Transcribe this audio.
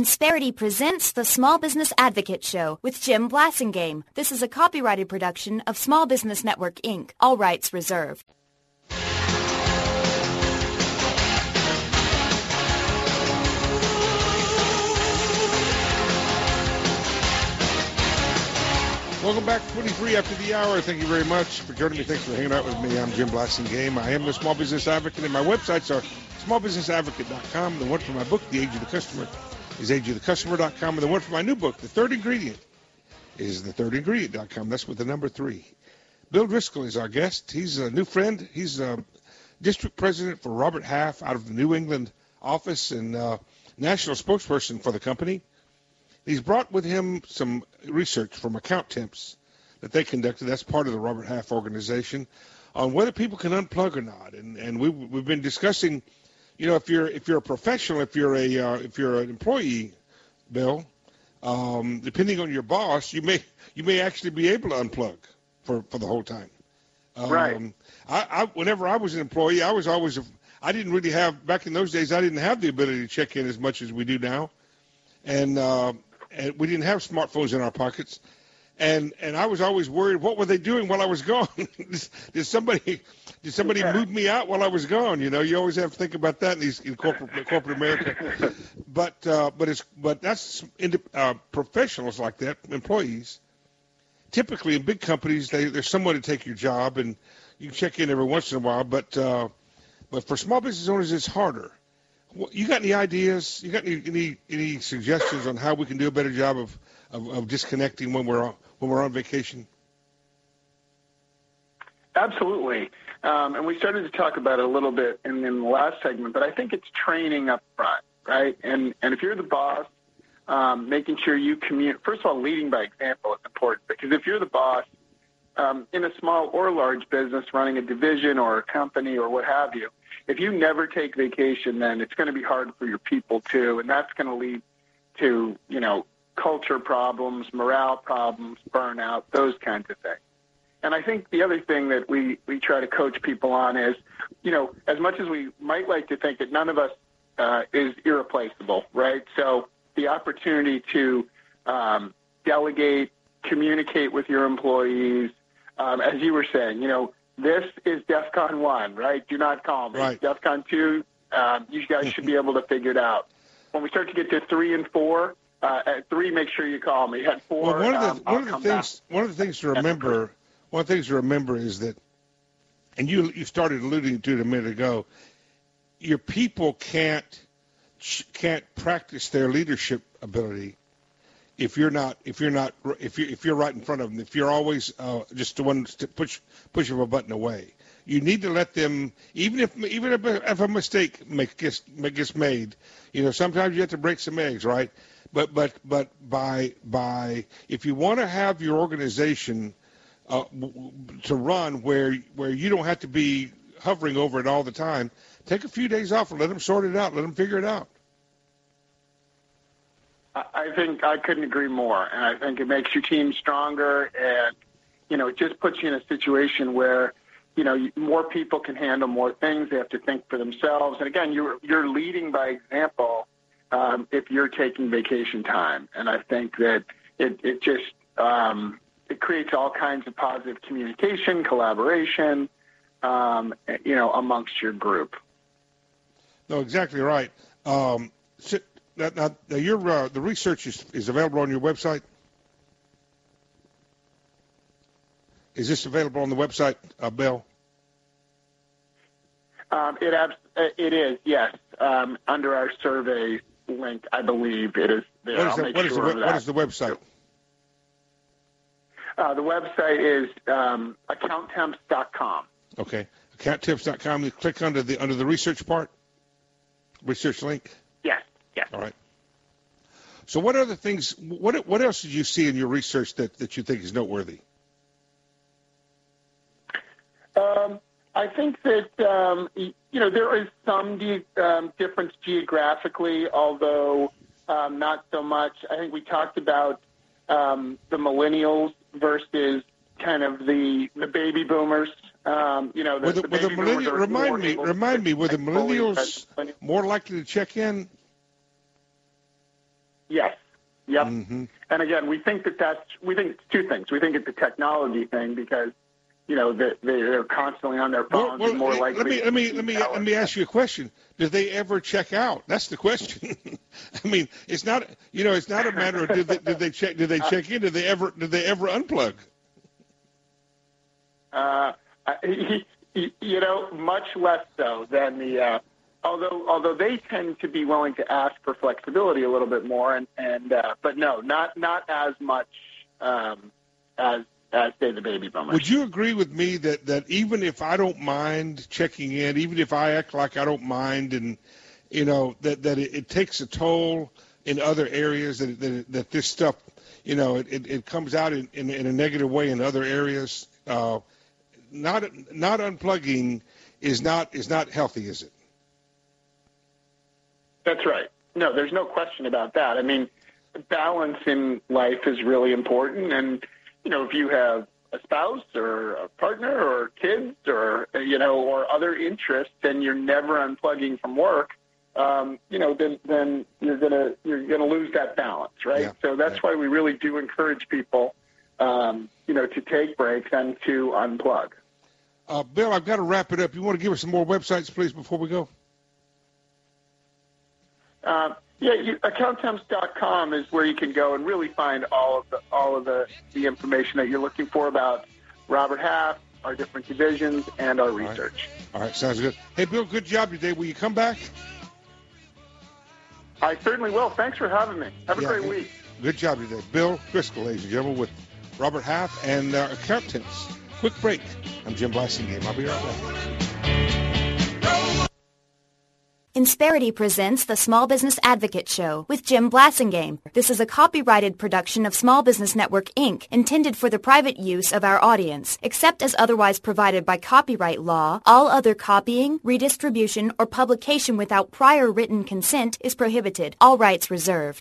Insperity presents the Small Business Advocate Show with Jim Blasingame. This is a copyrighted production of Small Business Network, Inc., all rights reserved. Welcome back, 23 after the hour. Thank you very much for joining me. Thanks for hanging out with me. I'm Jim Blasingame. I am the Small Business Advocate, and my websites are smallbusinessadvocate.com. The one for my book, The Age of the Customer, is ageofthecustomer.com. And the one for my new book, The Third Ingredient, is thethirdingredient.com. That's with the number 3. Bill Driscoll is our guest. He's a new friend. He's a district president for Robert Half out of the New England office and national spokesperson for the company. He's brought with him some research from account temps that they conducted. That's part of the Robert Half organization on whether people can unplug or not. And we've been discussing, you know, if you're a professional, if you're an employee, Bill, depending on your boss, you may actually be able to unplug for the whole time. Right. Whenever I was an employee, I didn't really have, back in those days, I didn't have the ability to check in as much as we do now. And we didn't have smartphones in our pockets, and I was always worried, what were they doing while I was gone? Did somebody move me out while I was gone? You know, you always have to think about that in corporate America. But that's professionals like that, employees. Typically in big companies, there's someone to take your job, and you can check in every once in a while. But for small business owners, it's harder. You got any ideas? You got any suggestions on how we can do a better job of disconnecting when we're on vacation? Absolutely. And we started to talk about it a little bit in the last segment, but I think it's training up front, right? And if you're the boss, making sure you first of all, leading by example is important, because if you're the boss in a small or large business running a division or a company or what have you, if you never take vacation, then it's going to be hard for your people too, and that's going to lead to, you know, culture problems, morale problems, burnout, those kinds of things. And I think the other thing that we try to coach people on is, you know, as much as we might like to think that none of us is irreplaceable, right? So the opportunity to delegate, communicate with your employees, as you were saying, you know, this is DEFCON 1, right? Do not call me. Right. DEFCON 2, you guys should be able to figure it out. When we start to get to 3 and 4, at 3, make sure you call me. At 4, well, one of the things to remember is that, and you started alluding to it a minute ago, your people can't practice their leadership ability if you're right in front of them, if you're always just the one to push of a button away. You need to let them, even if a mistake gets made, you know, sometimes you have to break some eggs, right? But by if you want to have your organization to run where you don't have to be hovering over it all the time, take a few days off and let them sort it out, let them figure it out. I think I couldn't agree more, and I think it makes your team stronger, and, you know, it just puts you in a situation where, you know, more people can handle more things. They have to think for themselves, and again, you're leading by example if you're taking vacation time, and I think that it just it creates all kinds of positive communication, collaboration, you know, amongst your group. No, exactly right. Now the research is available on your website? Is this available on the website, Bill? It is, yes. Under our survey link, I believe it is there. What is the website? The website is accounttemps.com. Okay, accounttemps.com. You click under the research part, research link. Yes. All right. So what other things? What else did you see in your research that you think is noteworthy? I think that you know, there is some difference geographically, although not so much. I think we talked about the millennials versus kind of the baby boomers. You know, the baby boomers are remind me, were the millennials more likely to check in? Yes. Yep. Mm-hmm. And again, we think it's two things. We think it's a technology thing because, they're constantly on their phones and more likely. Let me ask you a question. Did they ever check out? That's the question. I mean, it's not a matter of did they check in? Did they ever unplug? Much less so than the. Although they tend to be willing to ask for flexibility a little bit more, but no, not as much as say the baby boomers. Would you agree with me that even if I don't mind checking in, even if I act like I don't mind, and that it takes a toll in other areas, that this stuff, it comes out in a negative way in other areas. Not unplugging is not healthy, is it? That's right. No, there's no question about that. I mean, balance in life is really important. And, if you have a spouse or a partner or kids or other interests and you're never unplugging from work, then you're gonna lose that balance, right? Yeah. So that's why we really do encourage people, to take breaks and to unplug. Bill, I've got to wrap it up. You want to give us some more websites, please, before we go? Accountemps.com is where you can go and really find all of the information that you're looking for about Robert Half, our different divisions, and our research. All right, sounds good. Hey, Bill, good job today. Will you come back? I certainly will. Thanks for having me. Have a great week. Good job today. Bill Driscoll, ladies and gentlemen, with Robert Half and Accountemps. Quick break. I'm Jim Blasingame. I'll be right back. Insperity presents the Small Business Advocate Show with Jim Blasingame. This is a copyrighted production of Small Business Network, Inc., intended for the private use of our audience. Except as otherwise provided by copyright law, all other copying, redistribution, or publication without prior written consent is prohibited. All rights reserved.